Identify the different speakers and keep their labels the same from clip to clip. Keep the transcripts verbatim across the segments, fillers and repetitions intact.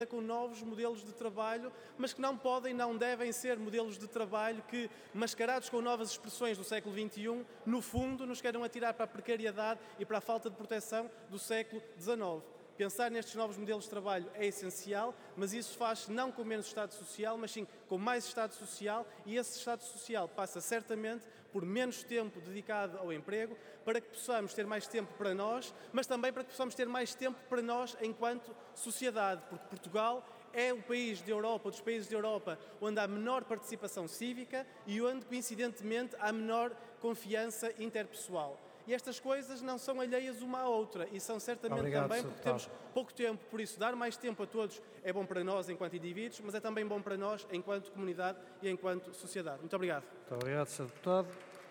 Speaker 1: com novos modelos de trabalho, mas que não podem, não devem ser modelos de trabalho que, mascarados com novas expressões do século vinte e um, no fundo nos queiram atirar para a precariedade e para a falta de proteção do século dezenove. Pensar nestes novos modelos de trabalho é essencial, mas isso faz não com menos Estado Social, mas sim com mais Estado Social, e esse Estado Social passa certamente por menos tempo dedicado ao emprego, para que possamos ter mais tempo para nós, mas também para que possamos ter mais tempo para nós enquanto sociedade, porque Portugal é o país da Europa, dos países da Europa, onde há menor participação cívica e onde, coincidentemente, há menor confiança interpessoal. E estas coisas não são alheias uma à outra e são certamente
Speaker 2: Obrigado,
Speaker 1: também porque temos pouco tempo, por isso dar mais tempo a todos é bom para nós enquanto indivíduos, mas é também bom para nós enquanto comunidade e enquanto sociedade. Muito obrigado.
Speaker 2: Muito obrigado, senhor Deputado.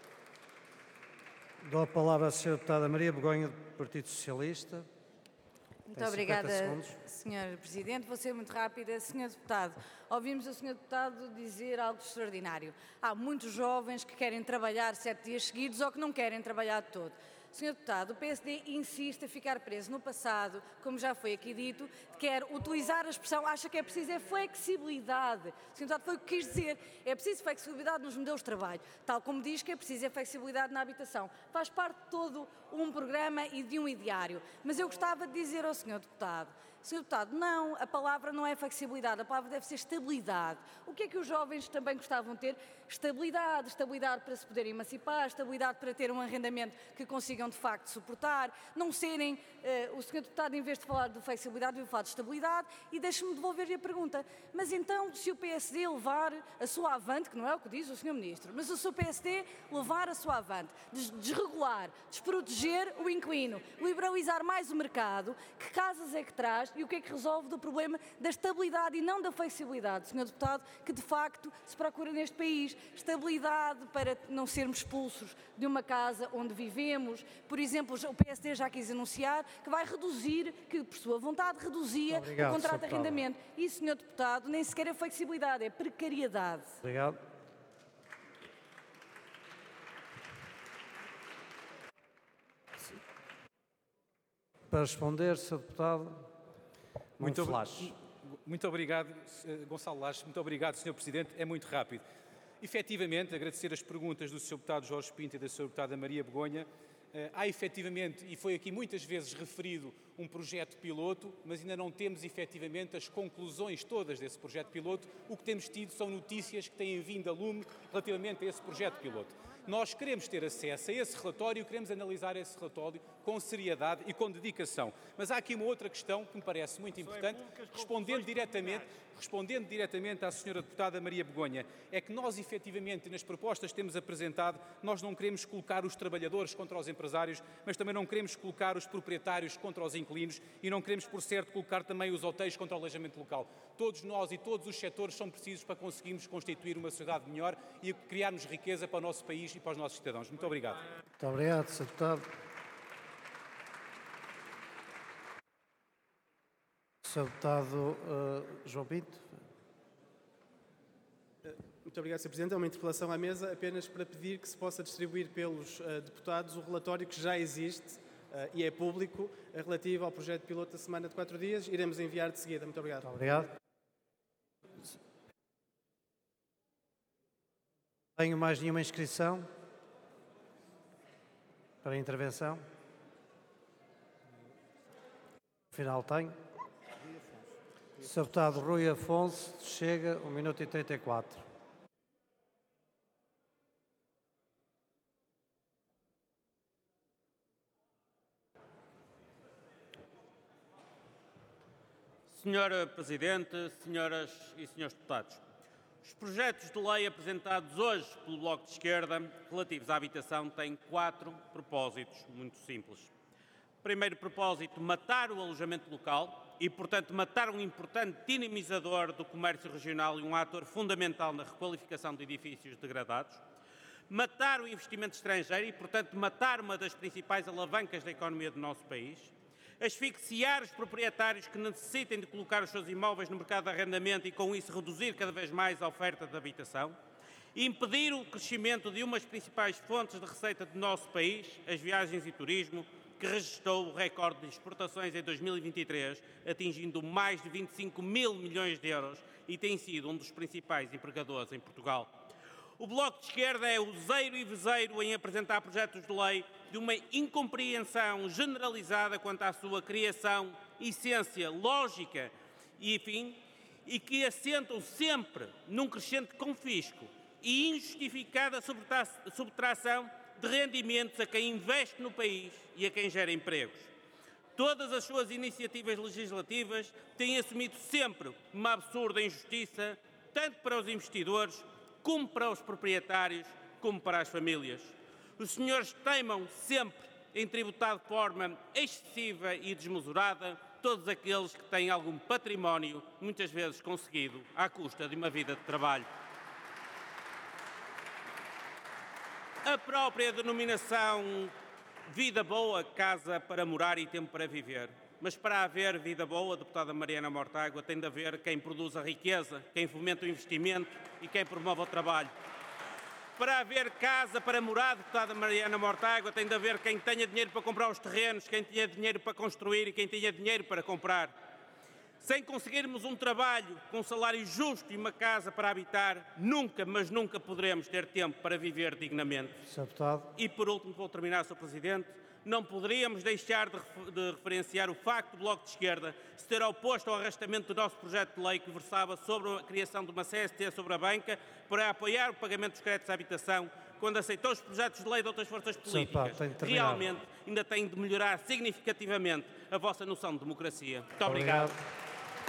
Speaker 2: Dou a palavra à senhora Deputada Maria Begonha, do Partido Socialista.
Speaker 3: Muito obrigada, senhor Presidente. Vou ser muito rápida. senhor Deputado, ouvimos o senhor Deputado dizer algo extraordinário. Há muitos jovens que querem trabalhar sete dias seguidos ou que não querem trabalhar de todo. senhor Deputado, o P S D insiste a ficar preso no passado, como já foi aqui dito, quer utilizar a expressão, acha que é preciso é flexibilidade. O senhor Deputado foi o que quis dizer, é preciso flexibilidade nos modelos de trabalho, tal como diz que é preciso é flexibilidade na habitação. Faz parte de todo um programa e de um ideário. Mas eu gostava de dizer ao senhor Deputado, senhor Deputado, não, a palavra não é flexibilidade, a palavra deve ser estabilidade. O que é que os jovens também gostavam de ter? Estabilidade, estabilidade para se poderem emancipar, estabilidade para ter um arrendamento que consigam de facto suportar, não serem, eh, o senhor Deputado em vez de falar de flexibilidade, veio falar de estabilidade e deixe-me devolver-lhe a pergunta, mas então se o P S D levar a sua avante, que não é o que diz o senhor Ministro, mas o seu P S D levar a sua avante, desregular, desproteger o inquilino, liberalizar mais o mercado, que casas é que traz e o que é que resolve do problema da estabilidade e não da flexibilidade, senhor Deputado, que de facto se procura neste país. Estabilidade para não sermos expulsos de uma casa onde vivemos. Por exemplo, o P S D já quis anunciar que vai reduzir, que por sua vontade reduzia
Speaker 2: Obrigado,
Speaker 3: o contrato de arrendamento. E, senhor Deputado, nem sequer é flexibilidade, é precariedade.
Speaker 2: Obrigado. Para responder, senhor Deputado,
Speaker 4: muito,
Speaker 2: flash.
Speaker 4: Muito obrigado, Gonçalo Lages. Muito obrigado, senhor Presidente. É muito rápido. Efetivamente, agradecer as perguntas do senhor Deputado Jorge Pinto e da senhora Deputada Maria Begonha. Há efetivamente, e foi aqui muitas vezes referido, um projeto piloto, mas ainda não temos efetivamente as conclusões todas desse projeto piloto. O que temos tido são notícias que têm vindo a lume relativamente a esse projeto piloto. Nós queremos ter acesso a esse relatório, queremos analisar esse relatório com seriedade e com dedicação. Mas há aqui uma outra questão que me parece muito importante, respondendo diretamente, respondendo diretamente à senhora Deputada Maria Begonha, é que nós efetivamente nas propostas que temos apresentado, nós não queremos colocar os trabalhadores contra os empresários, mas também não queremos colocar os proprietários contra os inquilinos e não queremos, por certo, colocar também os hotéis contra o alojamento local. Todos nós e todos os setores são precisos para conseguirmos constituir uma sociedade melhor e criarmos riqueza para o nosso país e para os nossos cidadãos. Muito obrigado.
Speaker 2: Muito obrigado, senhor Deputado. senhor Deputado uh, João Pinto.
Speaker 1: Muito obrigado, senhor Presidente. É uma interpelação à mesa apenas para pedir que se possa distribuir pelos uh, deputados o relatório que já existe uh, e é público, uh, relativo ao projeto piloto da semana de quatro dias. Iremos enviar de seguida. Muito obrigado.
Speaker 2: Muito obrigado. Tenho mais nenhuma inscrição para a intervenção? Afinal, tenho. senhor Deputado Rui Afonso, chega, um minuto e trinta e quatro.
Speaker 5: senhora Presidente, senhoras e senhores deputados, os projetos de lei apresentados hoje pelo Bloco de Esquerda relativos à habitação têm quatro propósitos muito simples. Primeiro propósito, matar o alojamento local e, portanto, matar um importante dinamizador do comércio regional e um ator fundamental na requalificação de edifícios degradados. Matar o investimento estrangeiro e, portanto, matar uma das principais alavancas da economia do nosso país. Asfixiar os proprietários que necessitem de colocar os seus imóveis no mercado de arrendamento e, com isso, reduzir cada vez mais a oferta de habitação. Impedir o crescimento de uma das principais fontes de receita do nosso país, as viagens e turismo, que registrou o recorde de exportações em dois mil e vinte e três, atingindo mais de vinte e cinco mil milhões de euros e tem sido um dos principais empregadores em Portugal. O Bloco de Esquerda é useiro e vezeiro em apresentar projetos de lei de uma incompreensão generalizada quanto à sua criação, essência, lógica e, enfim, e que assentam sempre num crescente confisco e injustificada subtração de rendimentos a quem investe no país e a quem gera empregos. Todas as suas iniciativas legislativas têm assumido sempre uma absurda injustiça, tanto para os investidores, como para os proprietários, como para as famílias. Os senhores teimam sempre em tributar de forma excessiva e desmesurada todos aqueles que têm algum património, muitas vezes conseguido à custa de uma vida de trabalho. A própria denominação vida boa, casa para morar e tempo para viver. Mas para haver vida boa, deputada Mariana Mortágua, tem de haver quem produza riqueza, quem fomenta o investimento e quem promove o trabalho. Para haver casa para morar, deputada Mariana Mortágua, tem de haver quem tenha dinheiro para comprar os terrenos, quem tenha dinheiro para construir e quem tenha dinheiro para comprar. Sem conseguirmos um trabalho com um salário justo e uma casa para habitar, nunca, mas nunca poderemos ter tempo para viver dignamente.
Speaker 2: senhor Deputado.
Speaker 5: E por último, vou terminar, senhor Presidente, não poderíamos deixar de, de referenciar o facto do Bloco de Esquerda se ter oposto ao arrastamento do nosso projeto de lei que versava sobre a criação de uma C S T sobre a banca para apoiar o pagamento dos créditos à habitação, quando aceitou os projetos de lei de outras forças políticas. Realmente ainda tem de melhorar significativamente a vossa noção de democracia. Muito obrigado. obrigado.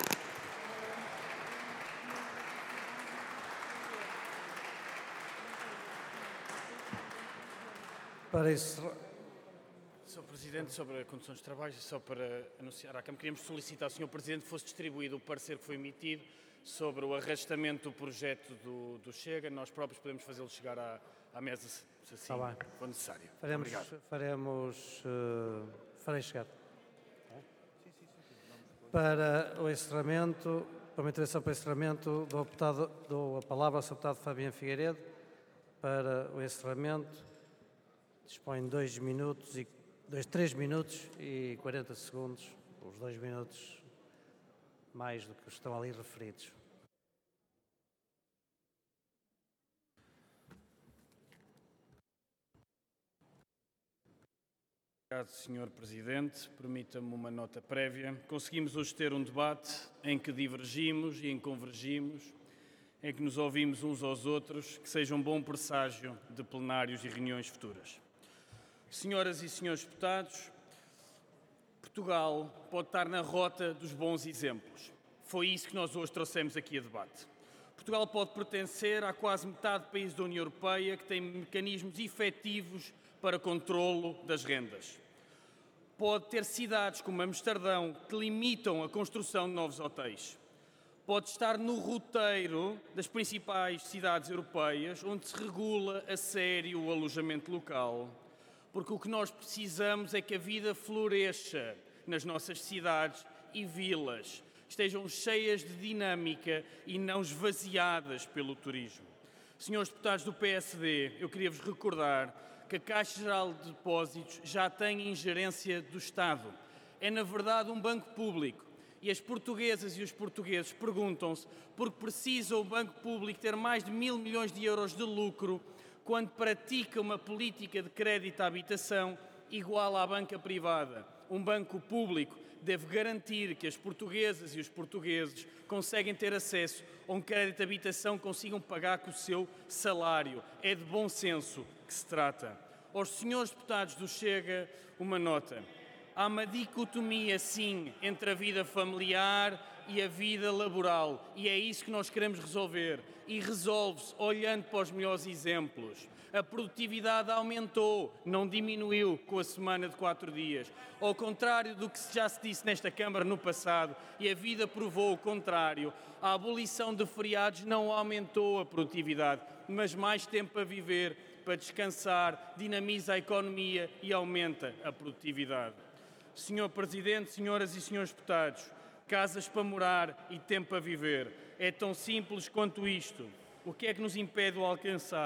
Speaker 2: Para isso,
Speaker 6: senhor Presidente, sobre as condições de trabalho, só para anunciar à Câmara, queríamos solicitar ao senhor Presidente que fosse distribuído o parecer que foi emitido sobre o arrastamento do projeto do, do Chega. Nós próprios podemos fazê-lo chegar à, à mesa, se assim
Speaker 2: tá
Speaker 6: for necessário.
Speaker 2: Faremos, faremos uh, farei chegar. Para o encerramento, para uma intervenção para o encerramento, dou, deputado, dou a palavra ao senhor Deputado Fabiano Figueiredo. Para o encerramento, dispõe de dois minutos e dois, três minutos e quarenta segundos, os dois minutos mais do que estão ali referidos.
Speaker 6: Obrigado, senhor Presidente. Permita-me uma nota prévia. Conseguimos hoje ter um debate em que divergimos e em que convergimos, em que nos ouvimos uns aos outros, que seja um bom presságio de plenários e reuniões futuras. Senhoras e senhores deputados, Portugal pode estar na rota dos bons exemplos. Foi isso que nós hoje trouxemos aqui a debate. Portugal pode pertencer à quase metade de países da União Europeia que têm mecanismos efetivos para controlo das rendas. Pode ter cidades como Amsterdão que limitam a construção de novos hotéis. Pode estar no roteiro das principais cidades europeias onde se regula a sério o alojamento local. Porque o que nós precisamos é que a vida floresça nas nossas cidades e vilas, estejam cheias de dinâmica e não esvaziadas pelo turismo. Senhores deputados do P S D, eu queria-vos recordar que a Caixa Geral de Depósitos já tem ingerência do Estado. É, na verdade, um banco público. E as portuguesas e os portugueses perguntam-se por que precisa o Banco Público ter mais de mil milhões de euros de lucro quando pratica uma política de crédito à habitação igual à banca privada. Um banco público deve garantir que as portuguesas e os portugueses conseguem ter acesso a um crédito de habitação que consigam pagar com o seu salário. É de bom senso que se trata. Aos senhores deputados do Chega, uma nota. Há uma dicotomia, sim, entre a vida familiar e a vida laboral. E é isso que nós queremos resolver. E resolve-se olhando para os melhores exemplos. A produtividade aumentou, não diminuiu com a semana de quatro dias. Ao contrário do que já se disse nesta Câmara no passado, e a vida provou o contrário, a abolição de feriados não aumentou a produtividade, mas mais tempo a viver, para descansar, dinamiza a economia e aumenta a produtividade. senhor Presidente, senhoras e senhores deputados, casas para morar e tempo a viver. É tão simples quanto isto. O que é que nos impede de alcançar?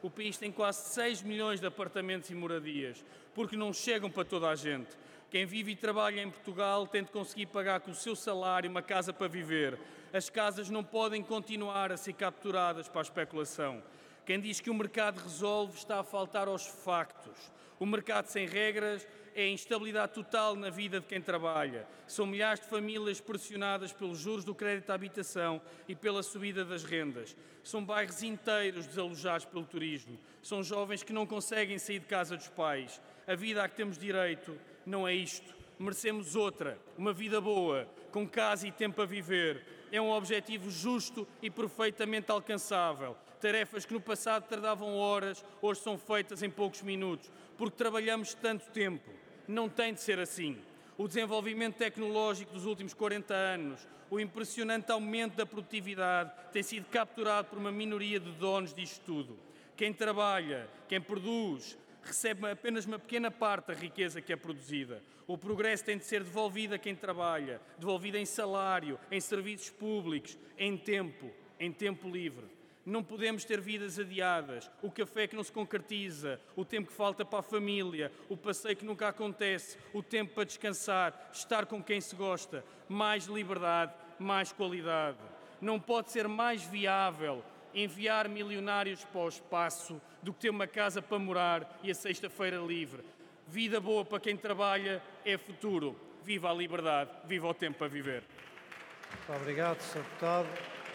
Speaker 6: O país tem quase seis milhões de apartamentos e moradias, porque não chegam para toda a gente. Quem vive e trabalha em Portugal tem de conseguir pagar com o seu salário uma casa para viver. As casas não podem continuar a ser capturadas para a especulação. Quem diz que o mercado resolve está a faltar aos factos. O mercado sem regras é instabilidade total na vida de quem trabalha. São milhares de famílias pressionadas pelos juros do crédito à habitação e pela subida das rendas. São bairros inteiros desalojados pelo turismo. São jovens que não conseguem sair de casa dos pais. A vida a que temos direito não é isto. Merecemos outra, uma vida boa, com casa e tempo a viver. É um objetivo justo e perfeitamente alcançável. Tarefas que no passado tardavam horas, hoje são feitas em poucos minutos, porque trabalhamos tanto tempo. Não tem de ser assim. O desenvolvimento tecnológico dos últimos quarenta anos, o impressionante aumento da produtividade tem sido capturado por uma minoria de donos disto tudo. Quem trabalha, quem produz, recebe apenas uma pequena parte da riqueza que é produzida. O progresso tem de ser devolvido a quem trabalha, devolvido em salário, em serviços públicos, em tempo, em tempo livre. Não podemos ter vidas adiadas, o café que não se concretiza, o tempo que falta para a família, o passeio que nunca acontece, o tempo para descansar, estar com quem se gosta. Mais liberdade, mais qualidade. Não pode ser mais viável enviar milionários para o espaço do que ter uma casa para morar e a sexta-feira livre. Vida boa para quem trabalha é futuro. Viva a liberdade, viva o tempo para viver.
Speaker 2: Muito obrigado, senhor Deputado.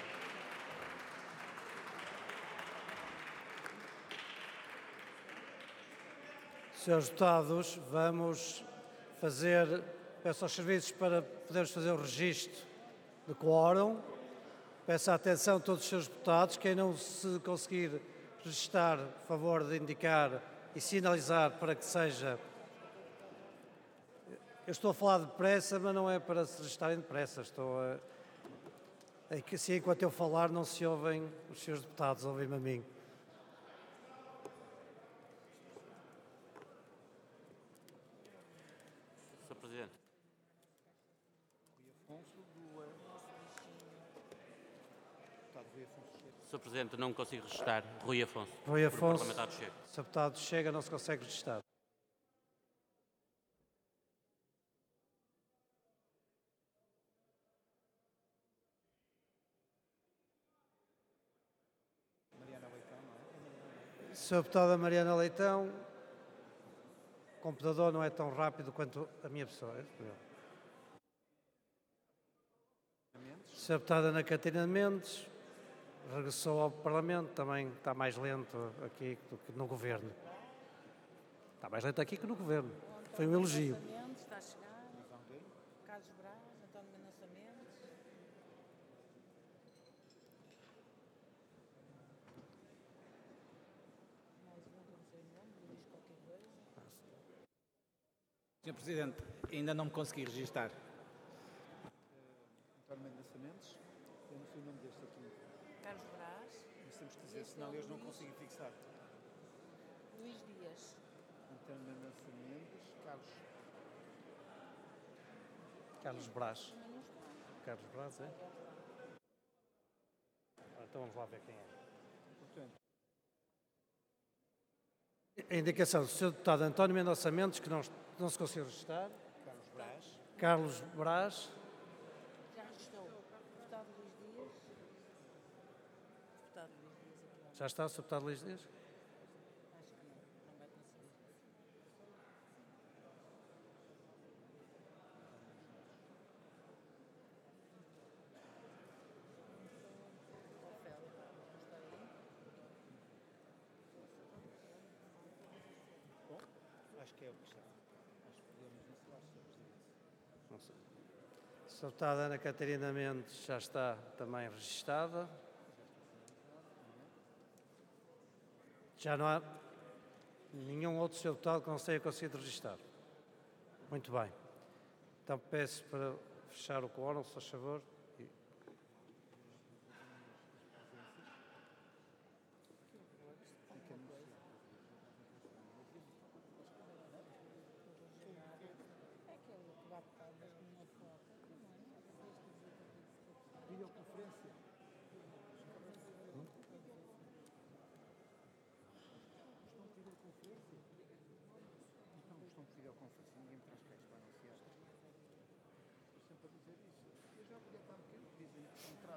Speaker 2: Senhores Deputados, vamos fazer, peço aos serviços para podermos fazer o registro de quórum. Peço a atenção de todos os senhores deputados. Quem não se conseguir registrar, por favor de indicar e sinalizar para que seja... Eu estou a falar depressa, mas não é para se registarem depressa. Estou a... É que assim, enquanto eu falar, não se ouvem os senhores deputados, ouvem-me a mim.
Speaker 5: senhor Presidente. senhor Presidente, não consigo registrar. Rui Afonso.
Speaker 2: Rui Afonso.
Speaker 5: Parlamentar do Chega.
Speaker 2: senhor Deputado Chega, não se consegue registrar. senhora Deputada Mariana Leitão, o computador não é tão rápido quanto a minha pessoa. senhora Deputada Ana Catarina Mendes, regressou ao Parlamento, também está mais lento aqui do que no Governo. Está mais lento aqui que no Governo. Foi um elogio.
Speaker 7: Está a chegar. Carlos Braz, António Mendonça Mendes. Mais um, não sei o nome, diz qualquer coisa.
Speaker 8: senhor Presidente, ainda não me consegui registar. António Mendonça Mendes, eu não sei o nome deste aqui.
Speaker 7: Carlos Braz.
Speaker 8: Mas temos que dizer, senão eles não conseguem fixar.
Speaker 7: Luís Dias.
Speaker 8: António Mendonça Mendes, Carlos.
Speaker 2: Carlos Braz. Carlos Braz, é? Então vamos lá ver quem é.
Speaker 8: Portanto,
Speaker 2: A indicação do senhor Deputado António Mendonça Mendes, que não, não se conseguiu registrar.
Speaker 8: Carlos Braz.
Speaker 2: Carlos Braz.
Speaker 7: Já registrou. Deputado Luís Dias. Deputado Luís Dias. Aqui.
Speaker 2: Já está o senhor Deputado Luís Dias?
Speaker 7: Acho que não. Não vai conseguir.
Speaker 8: Bom, acho que é o que está. Acho que podemos encerrar, senhor Presidente.
Speaker 2: Não sei. A senhora Deputada Ana Catarina Mendes já está também registada. Já não há nenhum outro senhor Deputado que não tenha conseguido registrar. Muito bem. Então peço para fechar o quórum, se faz favor.
Speaker 8: videoconferência, ninguém me traz queijo para anunciar. Estou sempre a dizer isso. Eu já podia estar aqui, dizem,